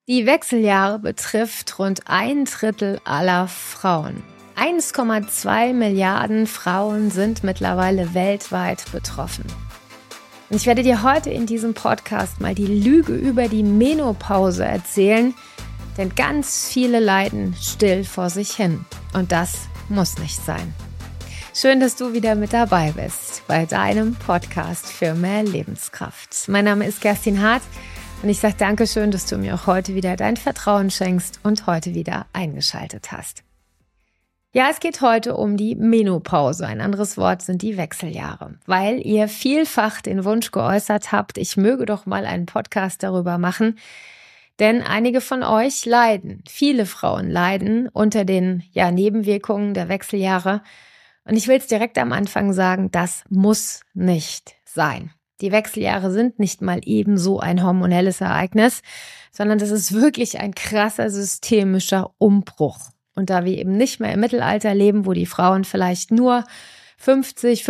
Die Wechseljahre betrifft rund 1/3 aller Frauen. 1,2 Milliarden Frauen sind mittlerweile weltweit betroffen. Und ich werde dir heute in diesem Podcast mal die Lüge über die Menopause erzählen, denn ganz viele leiden still vor sich hin. Und das muss nicht sein. Schön, dass du wieder mit dabei bist bei deinem Podcast für mehr Lebenskraft. Mein Name ist Kerstin Hart und ich sage Dankeschön, dass du mir auch heute wieder dein Vertrauen schenkst und heute wieder eingeschaltet hast. Ja, es geht heute um die Menopause. Ein anderes Wort sind die Wechseljahre, weil ihr vielfach den Wunsch geäußert habt, ich möge doch mal einen Podcast darüber machen, denn einige von euch leiden, viele Frauen leiden unter den Nebenwirkungen der Wechseljahre. Und ich will es direkt am Anfang sagen, das muss nicht sein. Die Wechseljahre sind nicht mal ebenso ein hormonelles Ereignis, sondern das ist wirklich ein krasser systemischer Umbruch. Und da wir eben nicht mehr im Mittelalter leben, wo die Frauen vielleicht nur 50,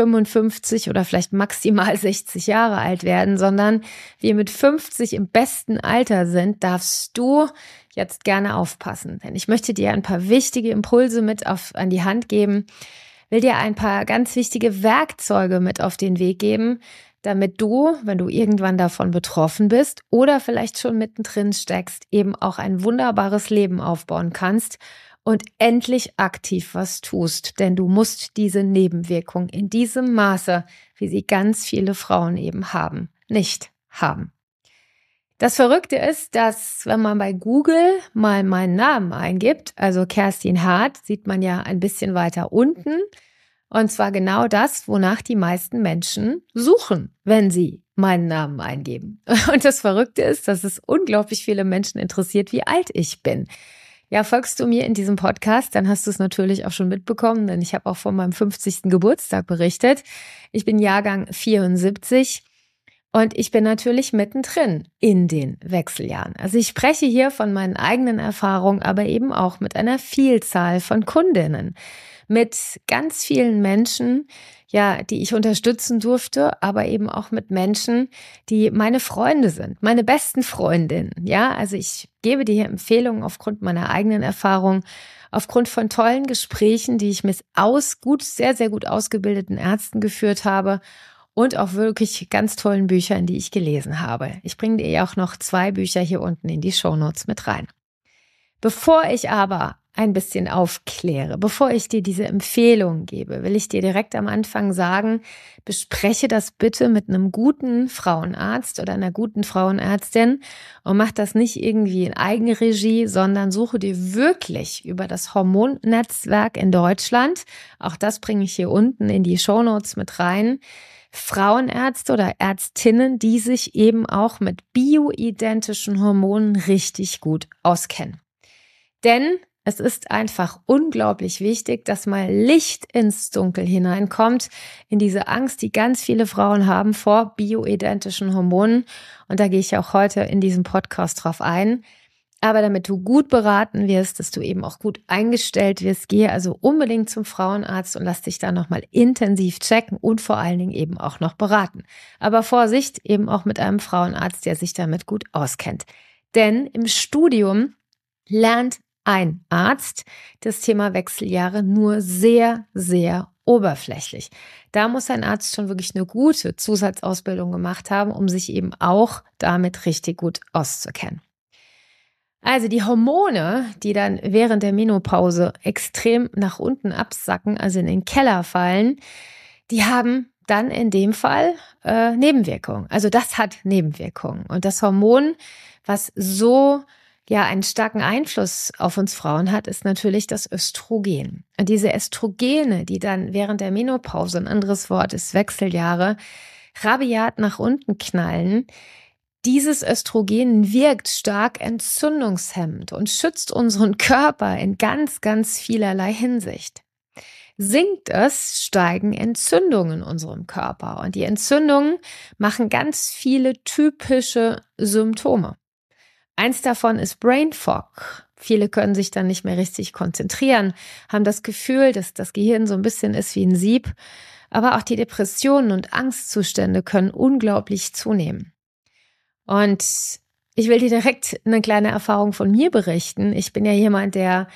55 oder vielleicht maximal 60 Jahre alt werden, sondern wir mit 50 im besten Alter sind, darfst du jetzt gerne aufpassen. Denn ich möchte dir ein paar wichtige Impulse mit an die Hand geben, will dir ein paar ganz wichtige Werkzeuge mit auf den Weg geben, damit du, wenn du irgendwann davon betroffen bist oder vielleicht schon mittendrin steckst, eben auch ein wunderbares Leben aufbauen kannst und endlich aktiv was tust. Denn du musst diese Nebenwirkung in diesem Maße, wie sie ganz viele Frauen eben haben, nicht haben. Das Verrückte ist, dass wenn man bei Google mal meinen Namen eingibt, also Kerstin Hart, sieht man ja ein bisschen weiter unten. Und zwar genau das, wonach die meisten Menschen suchen, wenn sie meinen Namen eingeben. Und das Verrückte ist, dass es unglaublich viele Menschen interessiert, wie alt ich bin. Ja, folgst du mir in diesem Podcast, dann hast du es natürlich auch schon mitbekommen, denn ich habe auch von meinem 50. Geburtstag berichtet. Ich bin Jahrgang 74 und ich bin natürlich mittendrin in den Wechseljahren. Also ich spreche hier von meinen eigenen Erfahrungen, aber eben auch mit einer Vielzahl von Kundinnen. Mit ganz vielen Menschen, die ich unterstützen durfte, aber eben auch mit Menschen, die meine Freunde sind, meine besten Freundinnen. Ja, also ich gebe dir hier Empfehlungen aufgrund meiner eigenen Erfahrung, aufgrund von tollen Gesprächen, die ich mit sehr, sehr gut ausgebildeten Ärzten geführt habe und auch wirklich ganz tollen Büchern, die ich gelesen habe. Ich bringe dir auch noch 2 Bücher hier unten in die Shownotes mit rein. Bevor ich aber ein bisschen aufkläre, bevor ich dir diese Empfehlung gebe, will ich dir direkt am Anfang sagen, bespreche das bitte mit einem guten Frauenarzt oder einer guten Frauenärztin und mach das nicht irgendwie in Eigenregie, sondern suche dir wirklich über das Hormonnetzwerk in Deutschland, auch das bringe ich hier unten in die Shownotes mit rein, Frauenärzte oder Ärztinnen, die sich eben auch mit bioidentischen Hormonen richtig gut auskennen. Denn es ist einfach unglaublich wichtig, dass mal Licht ins Dunkel hineinkommt, in diese Angst, die ganz viele Frauen haben vor bioidentischen Hormonen. Und da gehe ich auch heute in diesem Podcast drauf ein. Aber damit du gut beraten wirst, dass du eben auch gut eingestellt wirst, gehe also unbedingt zum Frauenarzt und lass dich da nochmal intensiv checken und vor allen Dingen eben auch noch beraten. Aber Vorsicht, eben auch mit einem Frauenarzt, der sich damit gut auskennt. Denn im Studium lernt ein Arzt das Thema Wechseljahre nur sehr, sehr oberflächlich. Da muss ein Arzt schon wirklich eine gute Zusatzausbildung gemacht haben, um sich eben auch damit richtig gut auszukennen. Also die Hormone, die dann während der Menopause extrem nach unten absacken, also in den Keller fallen, die haben dann in dem Fall Nebenwirkungen. Also das hat Nebenwirkungen. Und das Hormon, was so einen starken Einfluss auf uns Frauen hat, ist natürlich das Östrogen. Und diese Östrogene, die dann während der Menopause, ein anderes Wort ist Wechseljahre, rabiat nach unten knallen, dieses Östrogen wirkt stark entzündungshemmend und schützt unseren Körper in ganz, ganz vielerlei Hinsicht. Sinkt es, steigen Entzündungen in unserem Körper. Und die Entzündungen machen ganz viele typische Symptome. Eins davon ist Brain Fog. Viele können sich dann nicht mehr richtig konzentrieren, haben das Gefühl, dass das Gehirn so ein bisschen ist wie ein Sieb. Aber auch die Depressionen und Angstzustände können unglaublich zunehmen. Und ich will dir direkt eine kleine Erfahrung von mir berichten. Ich bin ja jemand,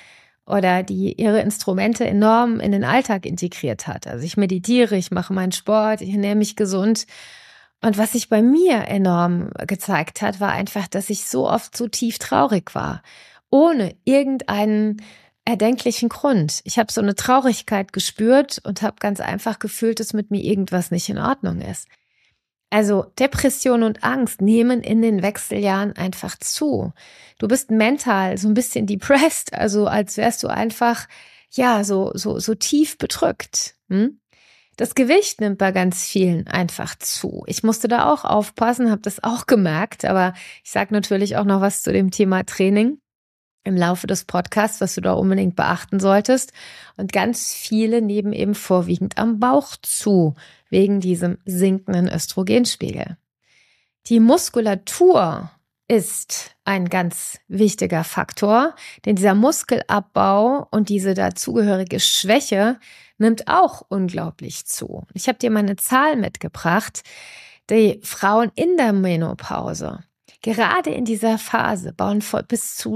die ihre Instrumente enorm in den Alltag integriert hat. Also ich meditiere, ich mache meinen Sport, ich ernähre mich gesund. Und was sich bei mir enorm gezeigt hat, war einfach, dass ich so oft so tief traurig war, ohne irgendeinen erdenklichen Grund. Ich habe so eine Traurigkeit gespürt und habe ganz einfach gefühlt, dass mit mir irgendwas nicht in Ordnung ist. Also Depression und Angst nehmen in den Wechseljahren einfach zu. Du bist mental so ein bisschen depressed, also als wärst du einfach, so tief bedrückt. Das Gewicht nimmt bei ganz vielen einfach zu. Ich musste da auch aufpassen, habe das auch gemerkt, aber ich sage natürlich auch noch was zu dem Thema Training im Laufe des Podcasts, was du da unbedingt beachten solltest. Und ganz viele nehmen eben vorwiegend am Bauch zu, wegen diesem sinkenden Östrogenspiegel. Die Muskulatur ist ein ganz wichtiger Faktor, denn dieser Muskelabbau und diese dazugehörige Schwäche nimmt auch unglaublich zu. Ich habe dir mal eine Zahl mitgebracht. Die Frauen in der Menopause, gerade in dieser Phase, bauen bis zu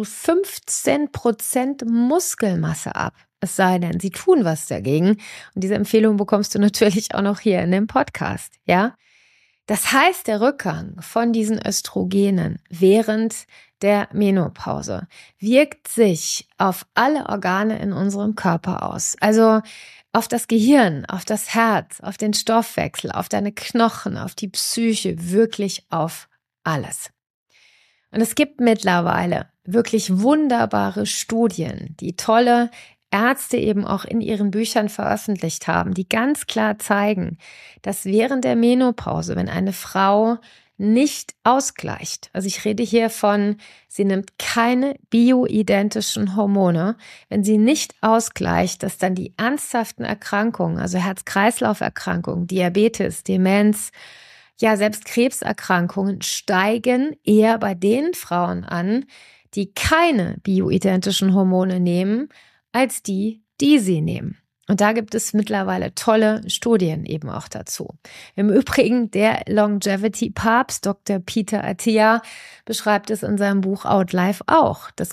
15% Muskelmasse ab. Es sei denn, sie tun was dagegen. Und diese Empfehlung bekommst du natürlich auch noch hier in dem Podcast, ja? Das heißt, der Rückgang von diesen Östrogenen während der Menopause wirkt sich auf alle Organe in unserem Körper aus. Also auf das Gehirn, auf das Herz, auf den Stoffwechsel, auf deine Knochen, auf die Psyche, wirklich auf alles. Und es gibt mittlerweile wirklich wunderbare Studien, die tolle Ärzte eben auch in ihren Büchern veröffentlicht haben, die ganz klar zeigen, dass während der Menopause, wenn eine Frau nicht ausgleicht, also ich rede hier von, sie nimmt keine bioidentischen Hormone, wenn sie nicht ausgleicht, dass dann die ernsthaften Erkrankungen, also Herz-Kreislauf-Erkrankungen, Diabetes, Demenz, ja, selbst Krebserkrankungen steigen eher bei den Frauen an, die keine bioidentischen Hormone nehmen, als die sie nehmen. Und da gibt es mittlerweile tolle Studien eben auch dazu. Im Übrigen, der Longevity-Papst, Dr. Peter Attia, beschreibt es in seinem Buch Outlife auch. Dass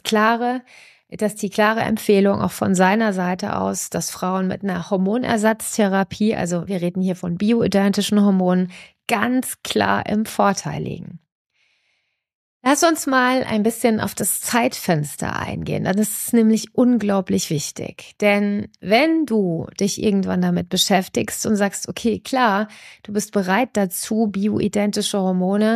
die klare Empfehlung auch von seiner Seite aus, dass Frauen mit einer Hormonersatztherapie, also wir reden hier von bioidentischen Hormonen, ganz klar im Vorteil liegen. Lass uns mal ein bisschen auf das Zeitfenster eingehen. Das ist nämlich unglaublich wichtig. Denn wenn du dich irgendwann damit beschäftigst und sagst, okay, klar, du bist bereit dazu, bioidentische Hormone,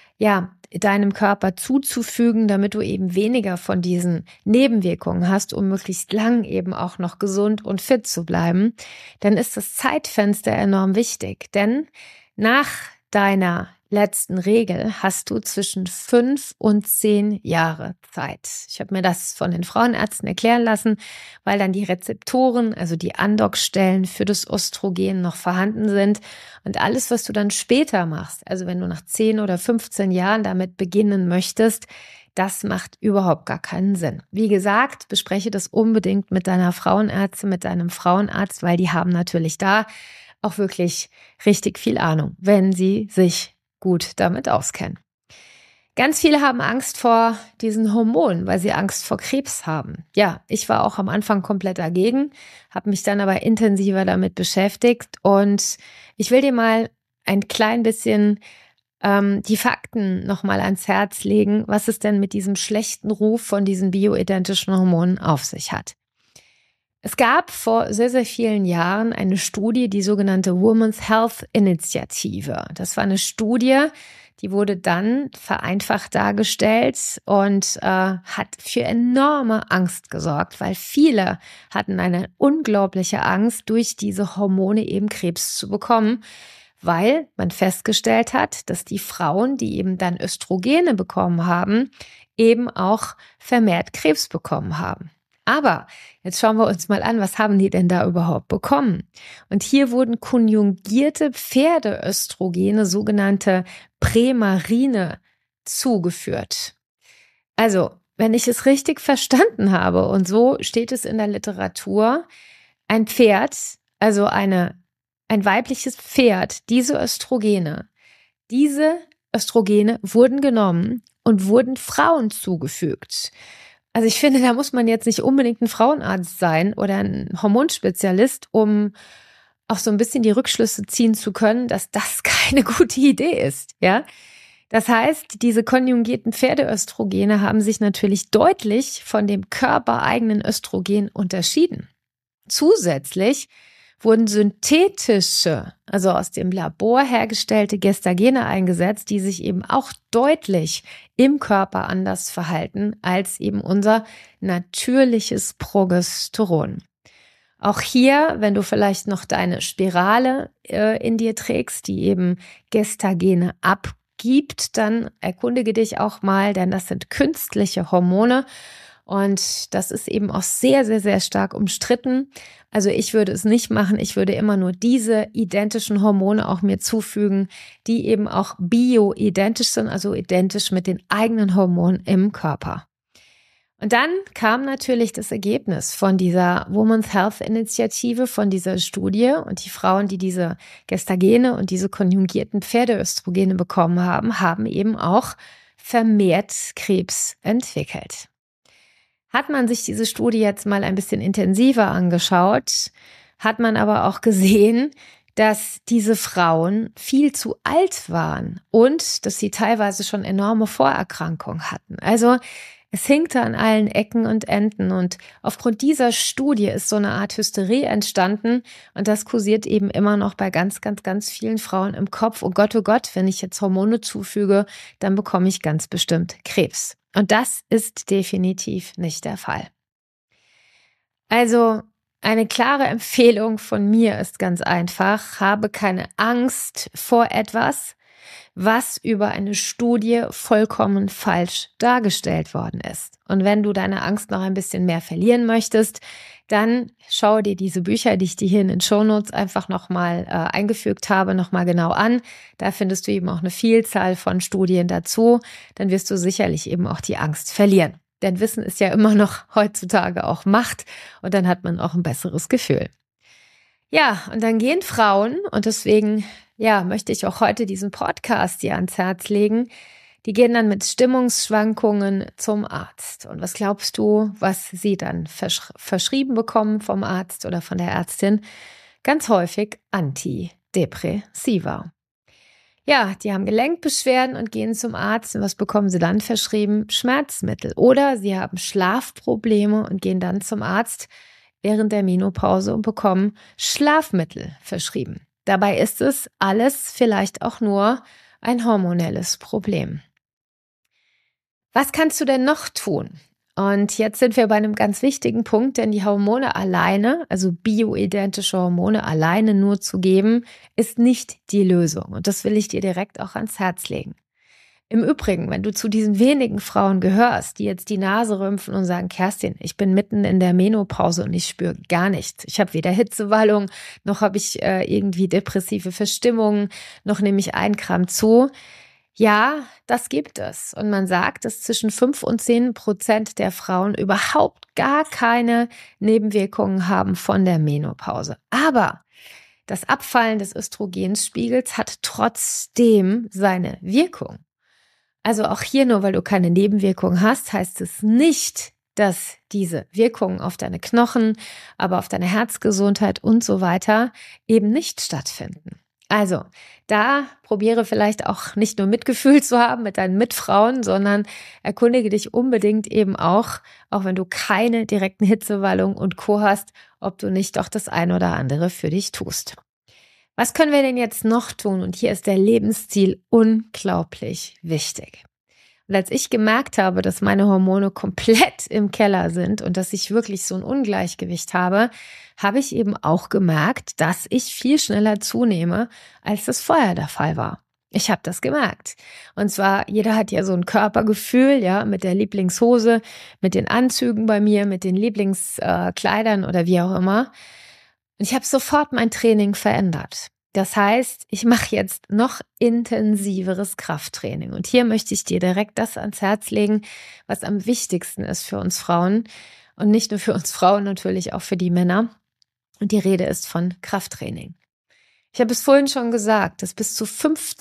deinem Körper zuzufügen, damit du eben weniger von diesen Nebenwirkungen hast, um möglichst lang eben auch noch gesund und fit zu bleiben, dann ist das Zeitfenster enorm wichtig. Denn nach deiner letzten Regel hast du zwischen 5 und 10 Jahre Zeit. Ich habe mir das von den Frauenärzten erklären lassen, weil dann die Rezeptoren, also die Andockstellen für das Östrogen noch vorhanden sind. Und alles, was du dann später machst, also wenn du nach 10 oder 15 Jahren damit beginnen möchtest, das macht überhaupt gar keinen Sinn. Wie gesagt, bespreche das unbedingt mit deiner Frauenärztin, mit deinem Frauenarzt, weil die haben natürlich da auch wirklich richtig viel Ahnung, wenn sie sich gut damit auskennen. Ganz viele haben Angst vor diesen Hormonen, weil sie Angst vor Krebs haben. Ja, ich war auch am Anfang komplett dagegen, habe mich dann aber intensiver damit beschäftigt und ich will dir mal ein klein bisschen die Fakten nochmal ans Herz legen, was es denn mit diesem schlechten Ruf von diesen bioidentischen Hormonen auf sich hat. Es gab vor sehr, sehr vielen Jahren eine Studie, die sogenannte Women's Health Initiative. Das war eine Studie, die wurde dann vereinfacht dargestellt und hat für enorme Angst gesorgt, weil viele hatten eine unglaubliche Angst, durch diese Hormone eben Krebs zu bekommen, weil man festgestellt hat, dass die Frauen, die eben dann Östrogene bekommen haben, eben auch vermehrt Krebs bekommen haben. Aber jetzt schauen wir uns mal an, was haben die denn da überhaupt bekommen? Und hier wurden konjugierte Pferdeöstrogene, sogenannte Prämarine, zugeführt. Also, wenn ich es richtig verstanden habe, und so steht es in der Literatur, ein Pferd, also ein weibliches Pferd, diese Östrogene wurden genommen und wurden Frauen zugefügt. Also ich finde, da muss man jetzt nicht unbedingt ein Frauenarzt sein oder ein Hormonspezialist, um auch so ein bisschen die Rückschlüsse ziehen zu können, dass das keine gute Idee ist, ja. Das heißt, diese konjugierten Pferdeöstrogene haben sich natürlich deutlich von dem körpereigenen Östrogen unterschieden. Zusätzlich wurden synthetische, also aus dem Labor hergestellte Gestagene eingesetzt, die sich eben auch deutlich im Körper anders verhalten als eben unser natürliches Progesteron. Auch hier, wenn du vielleicht noch deine Spirale in dir trägst, die eben Gestagene abgibt, dann erkundige dich auch mal, denn das sind künstliche Hormone. Und das ist eben auch sehr, sehr, sehr stark umstritten. Also ich würde es nicht machen. Ich würde immer nur diese identischen Hormone auch mir zufügen, die eben auch bioidentisch sind, also identisch mit den eigenen Hormonen im Körper. Und dann kam natürlich das Ergebnis von dieser Women's Health Initiative, von dieser Studie. Und die Frauen, die diese Gestagene und diese konjugierten Pferdeöstrogene bekommen haben, haben eben auch vermehrt Krebs entwickelt. Hat man sich diese Studie jetzt mal ein bisschen intensiver angeschaut, hat man aber auch gesehen, dass diese Frauen viel zu alt waren und dass sie teilweise schon enorme Vorerkrankungen hatten. Also es hinkte an allen Ecken und Enden und aufgrund dieser Studie ist so eine Art Hysterie entstanden und das kursiert eben immer noch bei ganz, ganz, ganz vielen Frauen im Kopf. Oh Gott, wenn ich jetzt Hormone zufüge, dann bekomme ich ganz bestimmt Krebs. Und das ist definitiv nicht der Fall. Also eine klare Empfehlung von mir ist ganz einfach, habe keine Angst vor etwas, was über eine Studie vollkommen falsch dargestellt worden ist. Und wenn du deine Angst noch ein bisschen mehr verlieren möchtest, dann schau dir diese Bücher, die ich dir hier in den Shownotes einfach nochmal eingefügt habe, nochmal genau an. Da findest du eben auch eine Vielzahl von Studien dazu. Dann wirst du sicherlich eben auch die Angst verlieren. Denn Wissen ist ja immer noch heutzutage auch Macht und dann hat man auch ein besseres Gefühl. Ja, und dann gehen Frauen, und deswegen möchte ich auch heute diesen Podcast dir ans Herz legen, die gehen dann mit Stimmungsschwankungen zum Arzt. Und was glaubst du, was sie dann verschrieben bekommen vom Arzt oder von der Ärztin? Ganz häufig Antidepressiva. Ja, die haben Gelenkbeschwerden und gehen zum Arzt. Und was bekommen sie dann verschrieben? Schmerzmittel. Oder sie haben Schlafprobleme und gehen dann zum Arzt während der Menopause und bekommen Schlafmittel verschrieben. Dabei ist es alles vielleicht auch nur ein hormonelles Problem. Was kannst du denn noch tun? Und jetzt sind wir bei einem ganz wichtigen Punkt, denn die Hormone alleine, also bioidentische Hormone alleine nur zu geben, ist nicht die Lösung. Und das will ich dir direkt auch ans Herz legen. Im Übrigen, wenn du zu diesen wenigen Frauen gehörst, die jetzt die Nase rümpfen und sagen, Kerstin, ich bin mitten in der Menopause und ich spüre gar nichts. Ich habe weder Hitzewallung, noch habe ich irgendwie depressive Verstimmungen, noch nehme ich 1 Gramm zu. Ja, das gibt es. Und man sagt, dass zwischen 5 und 10% der Frauen überhaupt gar keine Nebenwirkungen haben von der Menopause. Aber das Abfallen des Östrogenspiegels hat trotzdem seine Wirkung. Also auch hier, nur weil du keine Nebenwirkungen hast, heißt es nicht, dass diese Wirkungen auf deine Knochen, aber auf deine Herzgesundheit und so weiter eben nicht stattfinden. Also da probiere vielleicht auch nicht nur Mitgefühl zu haben mit deinen Mitfrauen, sondern erkundige dich unbedingt eben auch wenn du keine direkten Hitzewallungen und Co. hast, ob du nicht doch das ein oder andere für dich tust. Was können wir denn jetzt noch tun? Und hier ist der Lebensstil unglaublich wichtig. Und als ich gemerkt habe, dass meine Hormone komplett im Keller sind und dass ich wirklich so ein Ungleichgewicht habe, habe ich eben auch gemerkt, dass ich viel schneller zunehme, als das vorher der Fall war. Ich habe das gemerkt. Und zwar, jeder hat ja so ein Körpergefühl, ja, mit der Lieblingshose, mit den Anzügen bei mir, mit den Lieblingskleidern oder wie auch immer. Und ich habe sofort mein Training verändert. Das heißt, ich mache jetzt noch intensiveres Krafttraining. Und hier möchte ich dir direkt das ans Herz legen, was am wichtigsten ist für uns Frauen. Und nicht nur für uns Frauen, natürlich auch für die Männer. Und die Rede ist von Krafttraining. Ich habe es vorhin schon gesagt, dass bis zu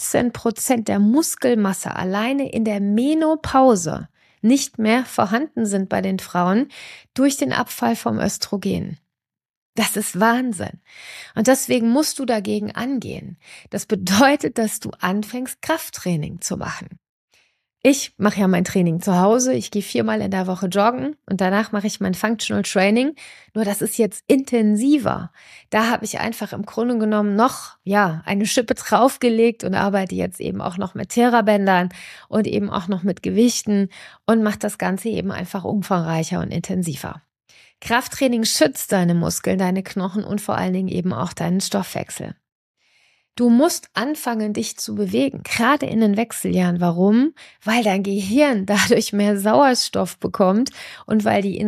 15% der Muskelmasse alleine in der Menopause nicht mehr vorhanden sind bei den Frauen durch den Abfall vom Östrogen. Das ist Wahnsinn. Und deswegen musst du dagegen angehen. Das bedeutet, dass du anfängst, Krafttraining zu machen. Ich mache ja mein Training zu Hause. Ich gehe 4-mal in der Woche joggen und danach mache ich mein Functional Training. Nur das ist jetzt intensiver. Da habe ich einfach im Grunde genommen noch, eine Schippe draufgelegt und arbeite jetzt eben auch noch mit Therabändern und eben auch noch mit Gewichten und mache das Ganze eben einfach umfangreicher und intensiver. Krafttraining schützt deine Muskeln, deine Knochen und vor allen Dingen eben auch deinen Stoffwechsel. Du musst anfangen, dich zu bewegen, gerade in den Wechseljahren. Warum? Weil dein Gehirn dadurch mehr Sauerstoff bekommt und weil die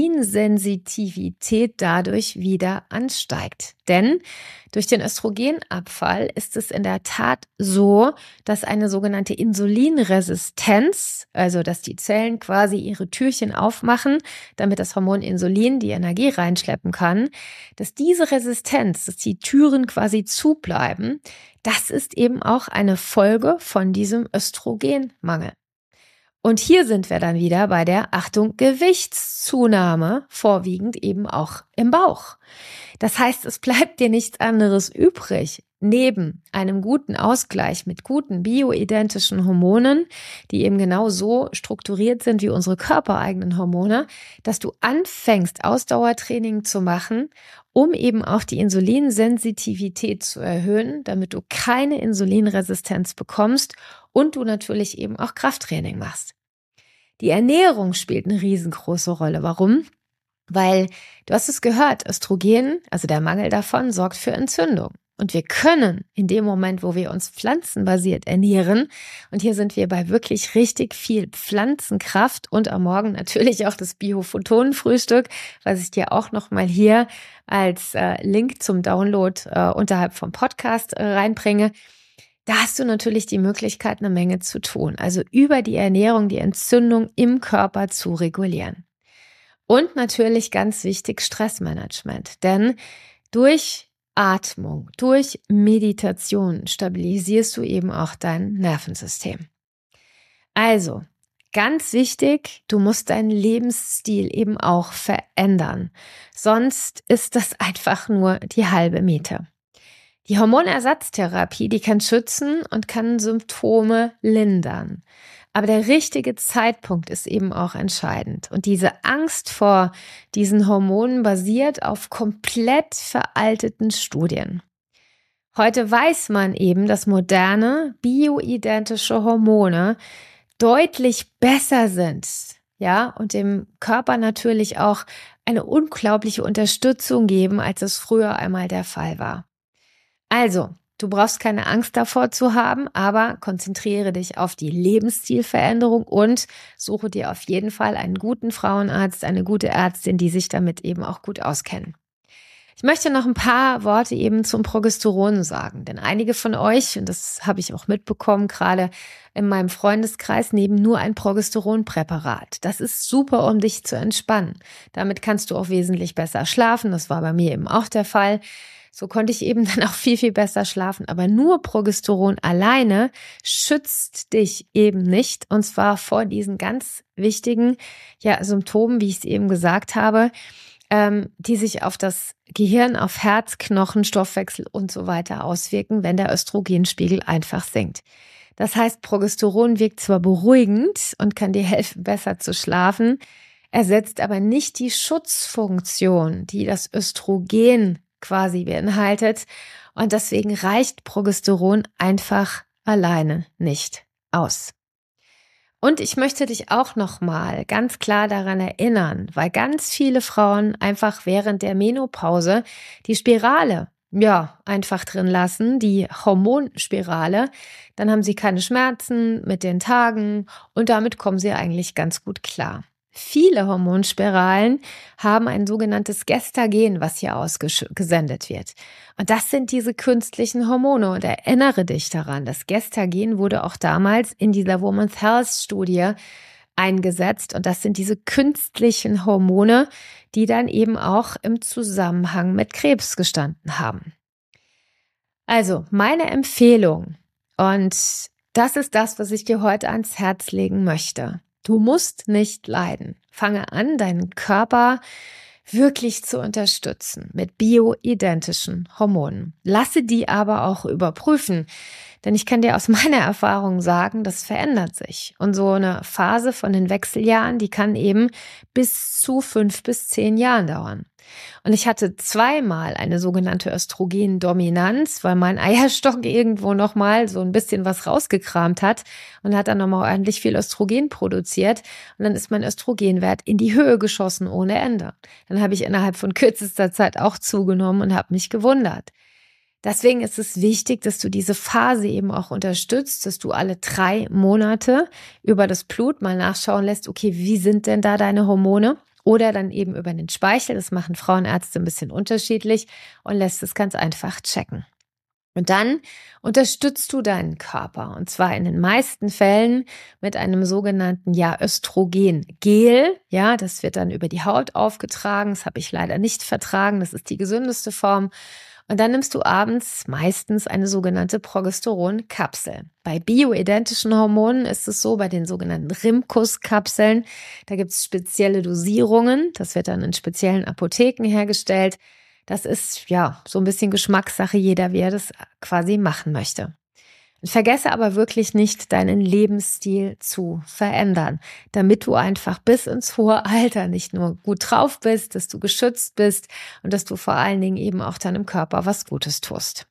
Insulinsensitivität dadurch wieder ansteigt. Denn durch den Östrogenabfall ist es in der Tat so, dass eine sogenannte Insulinresistenz, also dass die Zellen quasi ihre Türchen aufmachen, damit das Hormon Insulin die Energie reinschleppen kann, dass diese Resistenz, dass die Türen quasi zubleiben, das ist eben auch eine Folge von diesem Östrogenmangel. Und hier sind wir dann wieder bei der, Achtung, Gewichtszunahme, vorwiegend eben auch im Bauch. Das heißt, es bleibt dir nichts anderes übrig, neben einem guten Ausgleich mit guten bioidentischen Hormonen, die eben genau so strukturiert sind wie unsere körpereigenen Hormone, dass du anfängst, Ausdauertraining zu machen, um eben auch die Insulinsensitivität zu erhöhen, damit du keine Insulinresistenz bekommst und du natürlich eben auch Krafttraining machst. Die Ernährung spielt eine riesengroße Rolle. Warum? Weil, du hast es gehört, Östrogen, also der Mangel davon, sorgt für Entzündung. Und wir können in dem Moment, wo wir uns pflanzenbasiert ernähren, und hier sind wir bei wirklich richtig viel Pflanzenkraft und am Morgen natürlich auch das Biophotonenfrühstück, was ich dir auch nochmal hier als Link zum Download unterhalb vom Podcast reinbringe. Da hast du natürlich die Möglichkeit, eine Menge zu tun. Also über die Ernährung die Entzündung im Körper zu regulieren. Und natürlich ganz wichtig Stressmanagement. Denn durch Atmung, durch Meditation stabilisierst du eben auch dein Nervensystem. Also, ganz wichtig, du musst deinen Lebensstil eben auch verändern. Sonst ist das einfach nur die halbe Miete. Die Hormonersatztherapie, die kann schützen und kann Symptome lindern. Aber der richtige Zeitpunkt ist eben auch entscheidend. Und diese Angst vor diesen Hormonen basiert auf komplett veralteten Studien. Heute weiß man eben, dass moderne, bioidentische Hormone deutlich besser sind, und dem Körper natürlich auch eine unglaubliche Unterstützung geben, als es früher einmal der Fall war. Also, du brauchst keine Angst davor zu haben, aber konzentriere dich auf die Lebensstilveränderung und suche dir auf jeden Fall einen guten Frauenarzt, eine gute Ärztin, die sich damit eben auch gut auskennen. Ich möchte noch ein paar Worte eben zum Progesteron sagen, denn einige von euch, und das habe ich auch mitbekommen, gerade in meinem Freundeskreis, nehmen nur ein Progesteronpräparat. Das ist super, um dich zu entspannen. Damit kannst du auch wesentlich besser schlafen. Das war bei mir eben auch der Fall. So konnte ich eben dann auch viel, viel besser schlafen. Aber nur Progesteron alleine schützt dich eben nicht. Und zwar vor diesen ganz wichtigen Symptomen, wie ich es eben gesagt habe, die sich auf das Gehirn, auf Herz, Knochen, Stoffwechsel und so weiter auswirken, wenn der Östrogenspiegel einfach sinkt. Das heißt, Progesteron wirkt zwar beruhigend und kann dir helfen, besser zu schlafen, ersetzt aber nicht die Schutzfunktion, die das Östrogen quasi beinhaltet. Und deswegen reicht Progesteron einfach alleine nicht aus. Und ich möchte dich auch nochmal ganz klar daran erinnern, weil ganz viele Frauen einfach während der Menopause die Spirale einfach drin lassen, die Hormonspirale. Dann haben sie keine Schmerzen mit den Tagen und damit kommen sie eigentlich ganz gut klar. Viele Hormonspiralen haben ein sogenanntes Gestagen, was hier ausgesendet wird. Und das sind diese künstlichen Hormone. Und erinnere dich daran, das Gestagen wurde auch damals in dieser Women's Health Studie eingesetzt. Und das sind diese künstlichen Hormone, die dann eben auch im Zusammenhang mit Krebs gestanden haben. Also, meine Empfehlung, und das ist das, was ich dir heute ans Herz legen möchte. Du musst nicht leiden. Fange an, deinen Körper wirklich zu unterstützen mit bioidentischen Hormonen. Lasse die aber auch überprüfen, denn ich kann dir aus meiner Erfahrung sagen, das verändert sich. Und so eine Phase von den Wechseljahren, die kann eben bis zu 5 bis 10 Jahren dauern. Und ich hatte zweimal eine sogenannte Östrogendominanz, weil mein Eierstock irgendwo nochmal so ein bisschen was rausgekramt hat und hat dann nochmal ordentlich viel Östrogen produziert. Und dann ist mein Östrogenwert in die Höhe geschossen ohne Ende. Dann habe ich innerhalb von kürzester Zeit auch zugenommen und habe mich gewundert. Deswegen ist es wichtig, dass du diese Phase eben auch unterstützt, dass du alle 3 Monate über das Blut mal nachschauen lässt, okay, wie sind denn da deine Hormone? Oder dann eben über den Speichel, das machen Frauenärzte ein bisschen unterschiedlich, und lässt es ganz einfach checken. Und dann unterstützt du deinen Körper, und zwar in den meisten Fällen mit einem sogenannten Östrogengel. Ja, das wird dann über die Haut aufgetragen. Das habe ich leider nicht vertragen. Das ist die gesündeste Form. Und dann nimmst du abends meistens eine sogenannte Progesteronkapsel. Bei bioidentischen Hormonen ist es so, bei den sogenannten Rimkus-Kapseln, da gibt es spezielle Dosierungen. Das wird dann in speziellen Apotheken hergestellt. Das ist ja so ein bisschen Geschmackssache, jeder, wie er das quasi machen möchte. Vergesse aber wirklich nicht, deinen Lebensstil zu verändern, damit du einfach bis ins hohe Alter nicht nur gut drauf bist, dass du geschützt bist und dass du vor allen Dingen eben auch deinem Körper was Gutes tust.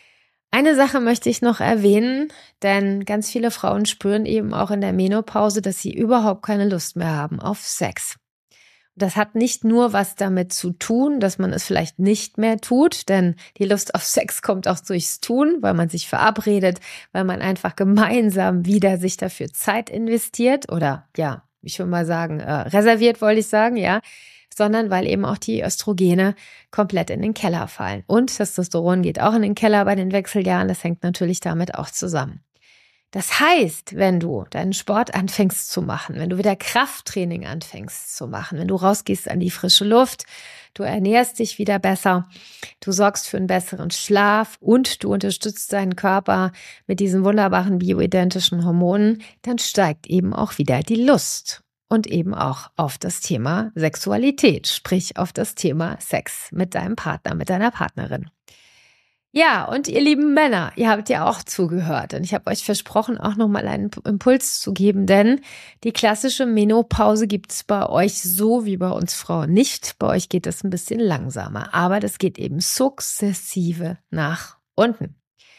Eine Sache möchte ich noch erwähnen, denn ganz viele Frauen spüren eben auch in der Menopause, dass sie überhaupt keine Lust mehr haben auf Sex. Das hat nicht nur was damit zu tun, dass man es vielleicht nicht mehr tut, denn die Lust auf Sex kommt auch durchs Tun, weil man sich verabredet, weil man einfach gemeinsam wieder sich dafür Zeit investiert oder ja, ich würde mal sagen, reserviert wollte ich sagen, ja, sondern weil eben auch die Östrogene komplett in den Keller fallen. Und Testosteron geht auch in den Keller bei den Wechseljahren, das hängt natürlich damit auch zusammen. Das heißt, wenn du deinen Sport anfängst zu machen, wenn du wieder Krafttraining anfängst zu machen, wenn du rausgehst an die frische Luft, du ernährst dich wieder besser, du sorgst für einen besseren Schlaf und du unterstützt deinen Körper mit diesen wunderbaren bioidentischen Hormonen, dann steigt eben auch wieder die Lust und eben auch auf das Thema Sexualität, sprich auf das Thema Sex mit deinem Partner, mit deiner Partnerin. Ja, und ihr lieben Männer, ihr habt ja auch zugehört und ich habe euch versprochen, auch nochmal einen Impuls zu geben, denn die klassische Menopause gibt es bei euch so wie bei uns Frauen nicht. Bei euch geht das ein bisschen langsamer, aber das geht eben sukzessive nach unten.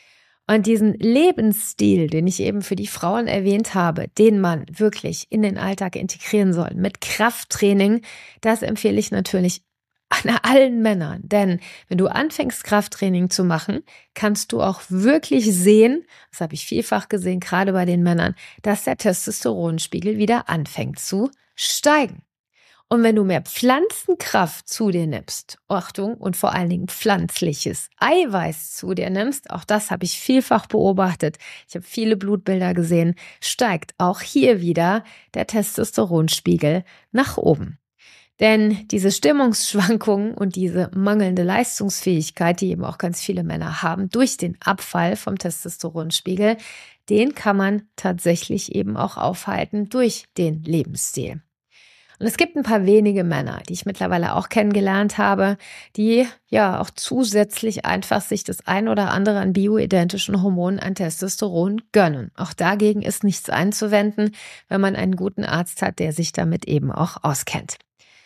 Und diesen Lebensstil, den ich eben für die Frauen erwähnt habe, den man wirklich in den Alltag integrieren soll, mit Krafttraining, das empfehle ich natürlich an allen Männern, denn wenn du anfängst, Krafttraining zu machen, kannst du auch wirklich sehen, das habe ich vielfach gesehen, gerade bei den Männern, dass der Testosteronspiegel wieder anfängt zu steigen. Und wenn du mehr Pflanzenkraft zu dir nimmst, Achtung, und vor allen Dingen pflanzliches Eiweiß zu dir nimmst, auch das habe ich vielfach beobachtet, ich habe viele Blutbilder gesehen, steigt auch hier wieder der Testosteronspiegel nach oben. Denn diese Stimmungsschwankungen und diese mangelnde Leistungsfähigkeit, die eben auch ganz viele Männer haben, durch den Abfall vom Testosteronspiegel, den kann man tatsächlich eben auch aufhalten durch den Lebensstil. Und es gibt ein paar wenige Männer, die ich mittlerweile auch kennengelernt habe, die ja auch zusätzlich einfach sich das ein oder andere an bioidentischen Hormonen, an Testosteron gönnen. Auch dagegen ist nichts einzuwenden, wenn man einen guten Arzt hat, der sich damit eben auch auskennt.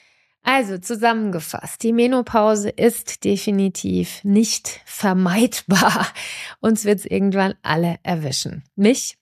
Also zusammengefasst, die Menopause ist definitiv nicht vermeidbar. Uns wird es irgendwann alle erwischen. Mich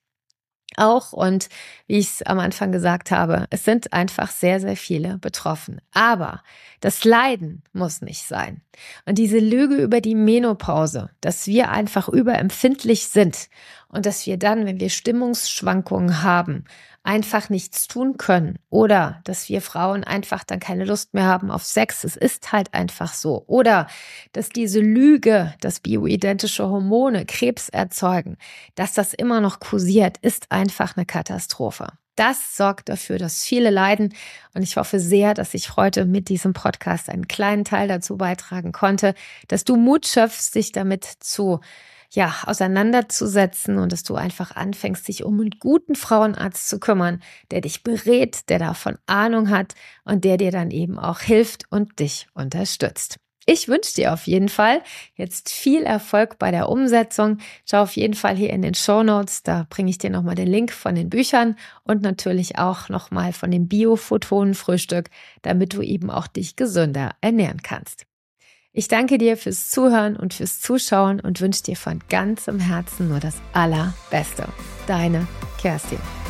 auch, und wie ich es am Anfang gesagt habe, es sind einfach sehr, sehr viele betroffen. Aber das Leiden muss nicht sein. Und diese Lüge über die Menopause, dass wir einfach überempfindlich sind und dass wir dann, wenn wir Stimmungsschwankungen haben, einfach nichts tun können oder dass wir Frauen einfach dann keine Lust mehr haben auf Sex. Es ist halt einfach so. Oder dass diese Lüge, dass bioidentische Hormone Krebs erzeugen, dass das immer noch kursiert, ist einfach eine Katastrophe. das sorgt dafür, dass viele leiden. Und ich hoffe sehr, dass ich heute mit diesem Podcast einen kleinen Teil dazu beitragen konnte, dass du Mut schöpfst, dich damit auseinanderzusetzen und dass du einfach anfängst, dich um einen guten Frauenarzt zu kümmern, der dich berät, der davon Ahnung hat und der dir dann eben auch hilft und dich unterstützt. Ich wünsche dir auf jeden Fall jetzt viel Erfolg bei der Umsetzung. Schau auf jeden Fall hier in den Shownotes, da bringe ich dir nochmal den Link von den Büchern und natürlich auch nochmal von dem Bio-Photonen-Frühstück, damit du eben auch dich gesünder ernähren kannst. Ich danke dir fürs Zuhören und fürs Zuschauen und wünsche dir von ganzem Herzen nur das Allerbeste. Deine Kerstin.